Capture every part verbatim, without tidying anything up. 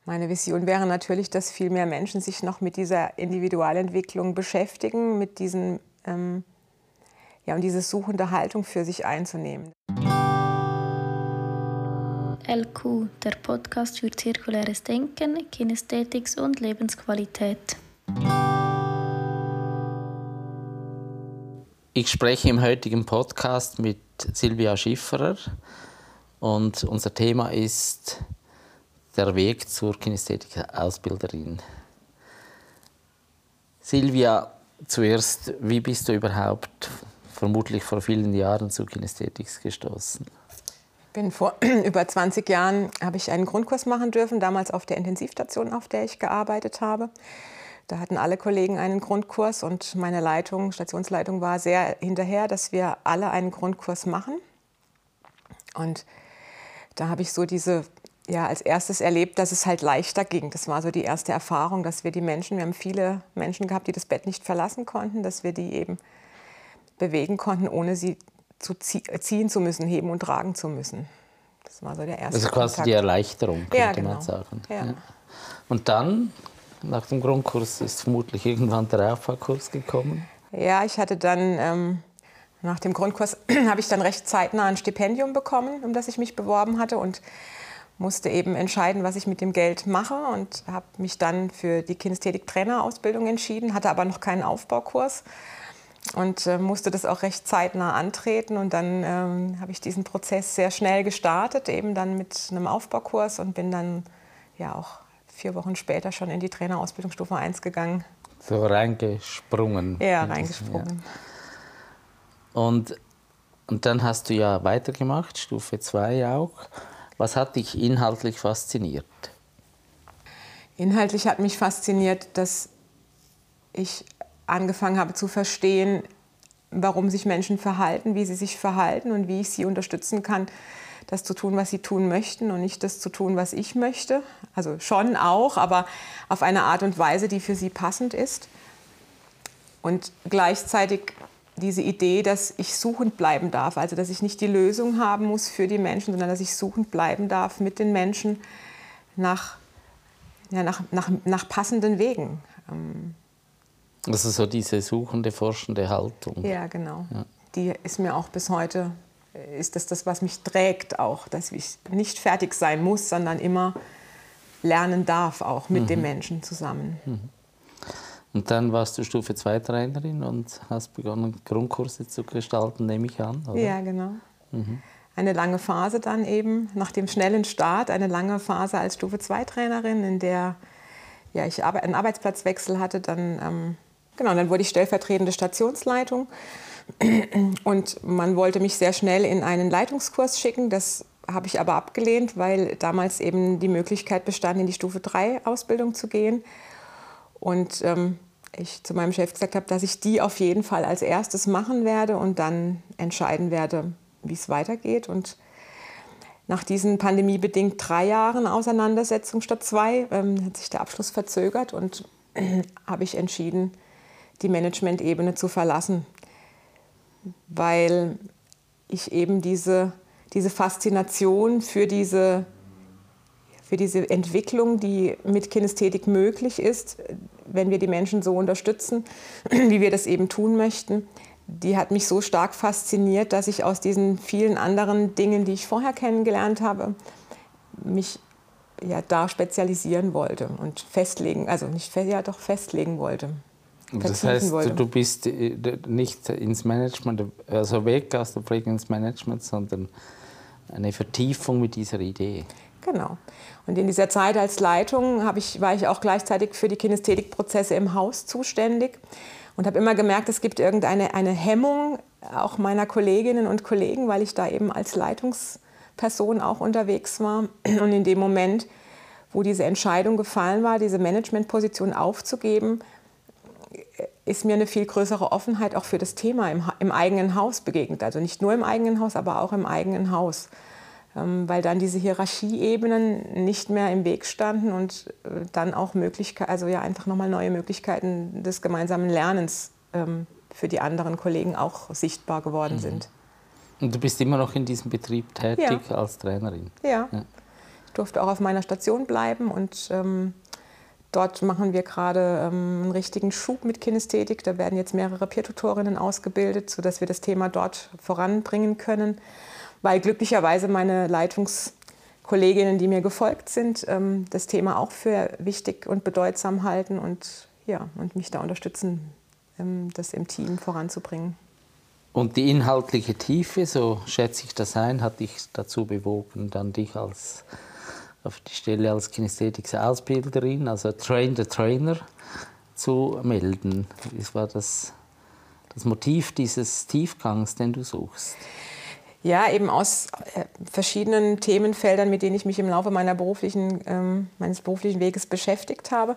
Meine Vision wäre natürlich, dass viel mehr Menschen sich noch mit dieser Individualentwicklung beschäftigen, mit diesen, ähm, ja, und diese suchende Haltung für sich einzunehmen. L Q, der Podcast für zirkuläres Denken, Kinästhetik und Lebensqualität. Ich spreche im heutigen Podcast mit Silvia Schifferer und unser Thema ist der Weg zur Kinästhetik-Ausbilderin. Silvia, zuerst, wie bist du überhaupt vermutlich vor vielen Jahren zu Kinästhetik gestoßen? Bin vor über zwanzig Jahren habe ich einen Grundkurs machen dürfen, damals auf der Intensivstation, auf der ich gearbeitet habe. Da hatten alle Kollegen einen Grundkurs und meine Leitung, Stationsleitung war sehr hinterher, dass wir alle einen Grundkurs machen. Und da habe ich so diese, ja, als erstes erlebt, dass es halt leichter ging. Das war so die erste Erfahrung, dass wir die Menschen, wir haben viele Menschen gehabt, die das Bett nicht verlassen konnten, dass wir die eben bewegen konnten, ohne sie zu ziehen zu müssen, heben und tragen zu müssen. Das war so der erste Also quasi Kontakt. Die Erleichterung, könnte ja, genau. man sagen. Ja. Ja. Und dann, nach dem Grundkurs, ist vermutlich irgendwann der Aufbaukurs gekommen? Ja, ich hatte dann, ähm, nach dem Grundkurs habe ich dann recht zeitnah ein Stipendium bekommen, um das ich mich beworben hatte und musste eben entscheiden, was ich mit dem Geld mache und habe mich dann für die Kinästhetik-Trainerausbildung entschieden, hatte aber noch keinen Aufbaukurs. Und äh, musste das auch recht zeitnah antreten. Und dann ähm, habe ich diesen Prozess sehr schnell gestartet, eben dann mit einem Aufbaukurs und bin dann ja auch vier Wochen später schon in die Trainerausbildung Stufe eins gegangen. So reingesprungen. Ja, reingesprungen. Ja. Und, und dann hast du ja weitergemacht, Stufe zwei auch. Was hat dich inhaltlich fasziniert? Inhaltlich hat mich fasziniert, dass ich angefangen habe zu verstehen, warum sich Menschen verhalten, wie sie sich verhalten und wie ich sie unterstützen kann, das zu tun, was sie tun möchten und nicht das zu tun, was ich möchte. Also schon auch, aber auf eine Art und Weise, die für sie passend ist. Und gleichzeitig diese Idee, dass ich suchend bleiben darf, also dass ich nicht die Lösung haben muss für die Menschen, sondern dass ich suchend bleiben darf mit den Menschen nach, ja, nach, nach, nach passenden Wegen. Also so diese suchende, forschende Haltung. Ja, genau. Ja. Die ist mir auch bis heute, ist das das, was mich trägt auch, dass ich nicht fertig sein muss, sondern immer lernen darf, auch mit mhm. dem Menschen zusammen. Mhm. Und dann warst du Stufe zwei Trainerin und hast begonnen, Grundkurse zu gestalten, nehme ich an, oder? Ja, genau. Mhm. Eine lange Phase dann eben, nach dem schnellen Start, eine lange Phase als Stufe zwei Trainerin, in der ja, ich einen Arbeitsplatzwechsel hatte, dann... Ähm, Genau, dann wurde ich stellvertretende Stationsleitung und man wollte mich sehr schnell in einen Leitungskurs schicken. Das habe ich aber abgelehnt, weil damals eben die Möglichkeit bestand, in die Stufe drei Ausbildung zu gehen. Und ähm, ich zu meinem Chef gesagt habe, dass ich die auf jeden Fall als erstes machen werde und dann entscheiden werde, wie es weitergeht. Und nach diesen pandemiebedingt drei Jahren Auseinandersetzung statt zwei ähm, hat sich der Abschluss verzögert und äh, habe ich entschieden, die Management-Ebene zu verlassen, weil ich eben diese, diese Faszination für diese, für diese Entwicklung, die mit Kinästhetik möglich ist, wenn wir die Menschen so unterstützen, wie wir das eben tun möchten, die hat mich so stark fasziniert, dass ich aus diesen vielen anderen Dingen, die ich vorher kennengelernt habe, mich ja, da spezialisieren wollte und festlegen, also nicht ja, doch festlegen wollte. Das heißt, wollte. Du bist nicht ins Management, also weg aus der Pflege ins Management, sondern eine Vertiefung mit dieser Idee. Genau. Und in dieser Zeit als Leitung habe ich, war ich auch gleichzeitig für die Kinästhetikprozesse im Haus zuständig und habe immer gemerkt, es gibt irgendeine eine Hemmung auch meiner Kolleginnen und Kollegen, weil ich da eben als Leitungsperson auch unterwegs war. Und in dem Moment, wo diese Entscheidung gefallen war, diese Managementposition aufzugeben, ist mir eine viel größere Offenheit auch für das Thema im, im eigenen Haus begegnet. Also nicht nur im eigenen Haus, aber auch im eigenen Haus. Ähm, weil dann diese Hierarchieebenen nicht mehr im Weg standen und äh, dann auch Möglichkeiten, also ja einfach nochmal neue Möglichkeiten des gemeinsamen Lernens ähm, für die anderen Kollegen auch sichtbar geworden mhm. sind. Und du bist immer noch in diesem Betrieb tätig ja. als Trainerin? Ja. ja. durfte auch auf meiner Station bleiben und ähm, dort machen wir gerade ähm, einen richtigen Schub mit Kinästhetik. Da werden jetzt mehrere Peer-Tutorinnen ausgebildet, sodass wir das Thema dort voranbringen können, weil glücklicherweise meine Leitungskolleginnen, die mir gefolgt sind, ähm, das Thema auch für wichtig und bedeutsam halten und, ja, und mich da unterstützen, ähm, das im Team voranzubringen. Und die inhaltliche Tiefe, so schätze ich das ein, hat dich dazu bewogen, dann dich als, auf die Stelle als Kinästhetics-Ausbilderin, also Train the Trainer, zu melden. Was war das, das Motiv dieses Tiefgangs, den du suchst? Ja, eben aus äh, verschiedenen Themenfeldern, mit denen ich mich im Laufe meiner beruflichen, ähm, meines beruflichen Weges beschäftigt habe,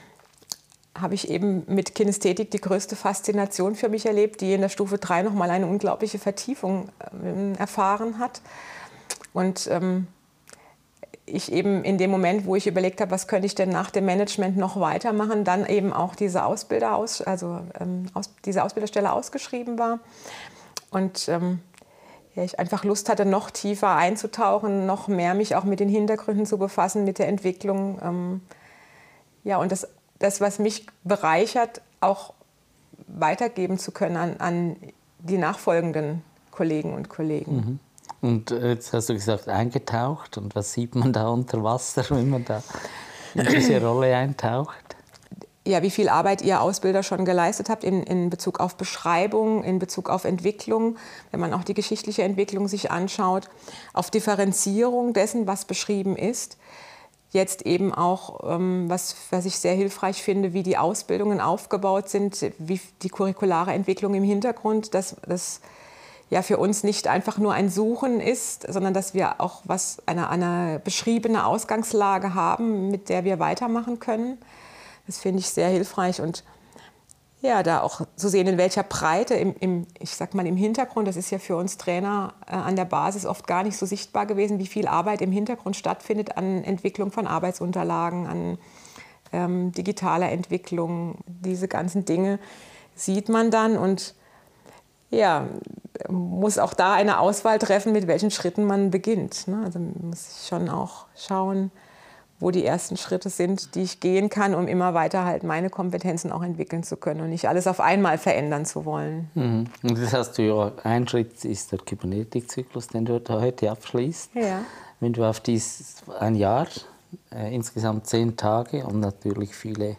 habe ich eben mit Kinästhetik die größte Faszination für mich erlebt, die in der Stufe drei noch mal eine unglaubliche Vertiefung äh, erfahren hat. Und ähm, ich eben in dem Moment, wo ich überlegt habe, was könnte ich denn nach dem Management noch weitermachen, dann eben auch diese Ausbilder aus, also ähm, aus, diese Ausbilderstelle ausgeschrieben war. Und ähm, ja, ich einfach Lust hatte, noch tiefer einzutauchen, noch mehr mich auch mit den Hintergründen zu befassen, mit der Entwicklung. Ähm, ja, und das das, was mich bereichert, auch weitergeben zu können an, an die nachfolgenden Kollegen und Kollegen. Mhm. Und jetzt hast du gesagt, eingetaucht. Und was sieht man da unter Wasser, wenn man da in diese Rolle eintaucht? Ja, wie viel Arbeit ihr Ausbilder schon geleistet habt in, in Bezug auf Beschreibung, in Bezug auf Entwicklung, wenn man auch die geschichtliche Entwicklung sich anschaut, auf Differenzierung dessen, was beschrieben ist. Jetzt eben auch, was, was ich sehr hilfreich finde, wie die Ausbildungen aufgebaut sind, wie die curriculare Entwicklung im Hintergrund, dass das ja für uns nicht einfach nur ein Suchen ist, sondern dass wir auch was, eine, eine beschriebene Ausgangslage haben, mit der wir weitermachen können. Das finde ich sehr hilfreich und ja, da auch zu sehen, in welcher Breite, im, im, ich sag mal im Hintergrund, das ist ja für uns Trainer äh, an der Basis oft gar nicht so sichtbar gewesen, wie viel Arbeit im Hintergrund stattfindet an Entwicklung von Arbeitsunterlagen, an ähm, digitaler Entwicklung. Diese ganzen Dinge sieht man dann und ja, muss auch da eine Auswahl treffen, mit welchen Schritten man beginnt. Ne? Also muss ich schon auch schauen, wo die ersten Schritte sind, die ich gehen kann, um immer weiter halt meine Kompetenzen auch entwickeln zu können und nicht alles auf einmal verändern zu wollen. Mhm. Und das hast du ja, ein Schritt ist der Kybernetikzyklus, den du heute abschließt. Ja. Wenn du auf dies ein Jahr, äh, insgesamt zehn Tage und natürlich viele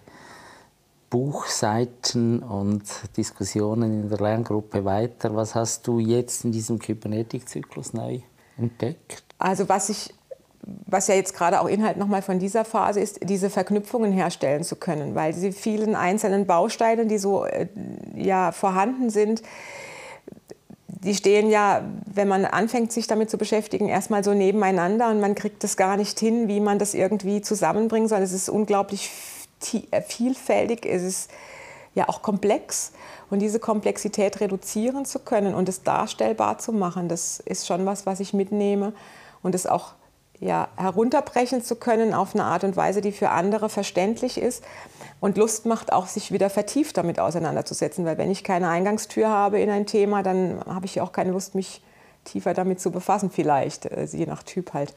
Buchseiten und Diskussionen in der Lerngruppe weiter, was hast du jetzt in diesem Kybernetikzyklus neu entdeckt? Also was ich was ja jetzt gerade auch Inhalt nochmal von dieser Phase ist, diese Verknüpfungen herstellen zu können, weil diese vielen einzelnen Bausteine, die so äh, ja, vorhanden sind, die stehen ja, wenn man anfängt, sich damit zu beschäftigen, erstmal so nebeneinander und man kriegt das gar nicht hin, wie man das irgendwie zusammenbringen soll. Es ist unglaublich vielfältig, es ist ja auch komplex und diese Komplexität reduzieren zu können und es darstellbar zu machen, das ist schon was, was ich mitnehme und es auch ja, herunterbrechen zu können auf eine Art und Weise, die für andere verständlich ist und Lust macht, auch sich wieder vertieft damit auseinanderzusetzen. Weil wenn ich keine Eingangstür habe in ein Thema, dann habe ich auch keine Lust, mich tiefer damit zu befassen, vielleicht, je nach Typ halt.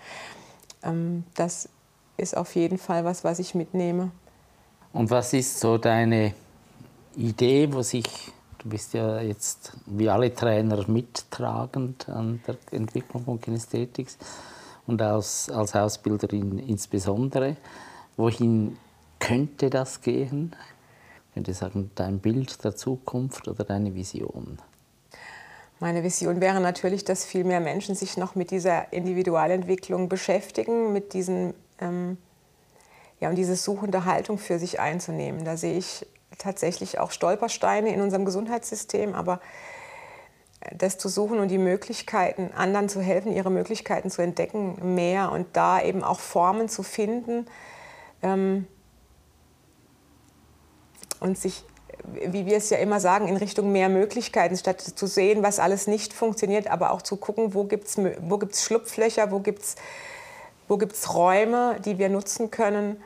Das ist auf jeden Fall was, was ich mitnehme. Und was ist so deine Idee, wo sich, du bist ja jetzt wie alle Trainer mittragend an der Entwicklung von Kinästhetics, und als, als Ausbilderin insbesondere. Wohin könnte das gehen? Ich könnte sagen, dein Bild der Zukunft oder deine Vision? Meine Vision wäre natürlich, dass viel mehr Menschen sich noch mit dieser Individualentwicklung beschäftigen, mit diesen, ähm, ja, und diese suchende Haltung für sich einzunehmen. Da sehe ich tatsächlich auch Stolpersteine in unserem Gesundheitssystem, aber das zu suchen und die Möglichkeiten, anderen zu helfen, ihre Möglichkeiten zu entdecken, mehr und da eben auch Formen zu finden ähm, und sich, wie wir es ja immer sagen, in Richtung mehr Möglichkeiten, statt zu sehen, was alles nicht funktioniert, aber auch zu gucken, wo gibt es wo gibt's Schlupflöcher, wo gibt es wo gibt's Räume, die wir nutzen können.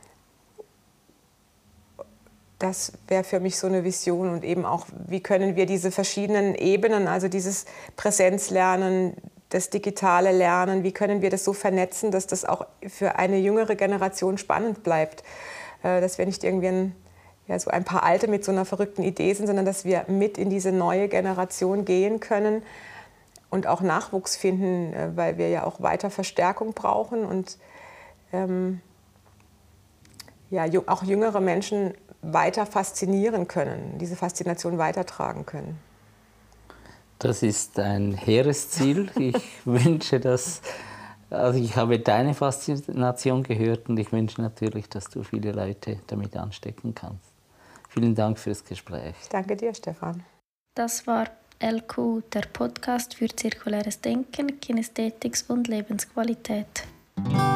Das wäre für mich so eine Vision und eben auch, wie können wir diese verschiedenen Ebenen, also dieses Präsenzlernen, das digitale Lernen, wie können wir das so vernetzen, dass das auch für eine jüngere Generation spannend bleibt. Dass wir nicht irgendwie ein, ja, so ein paar Alte mit so einer verrückten Idee sind, sondern dass wir mit in diese neue Generation gehen können und auch Nachwuchs finden, weil wir ja auch weiter Verstärkung brauchen und ähm, ja, auch jüngere Menschen weiter faszinieren können, diese Faszination weitertragen können. Das ist ein hehres Ziel. Ich wünsche, dass, also ich habe deine Faszination gehört und ich wünsche natürlich, dass du viele Leute damit anstecken kannst. Vielen Dank fürs Gespräch. Ich danke dir, Stefan. Das war L Q, der Podcast für zirkuläres Denken, Kinästhetik und Lebensqualität.